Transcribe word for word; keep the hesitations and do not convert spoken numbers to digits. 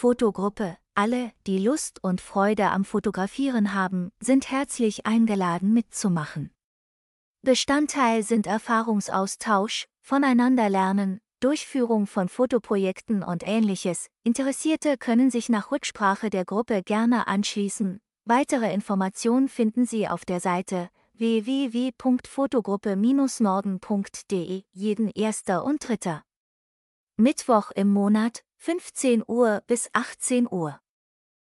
Fotogruppe. Alle, die Lust und Freude am Fotografieren haben, sind herzlich eingeladen mitzumachen. Bestandteil sind Erfahrungsaustausch, voneinander lernen, Durchführung von Fotoprojekten und Ähnliches. Interessierte können sich nach Rücksprache der Gruppe gerne anschließen. Weitere Informationen finden Sie auf der Seite w w w punkt fotogruppe Bindestrich norden punkt de, jeden erster und dritter Mittwoch im Monat, fünfzehn Uhr bis achtzehn Uhr.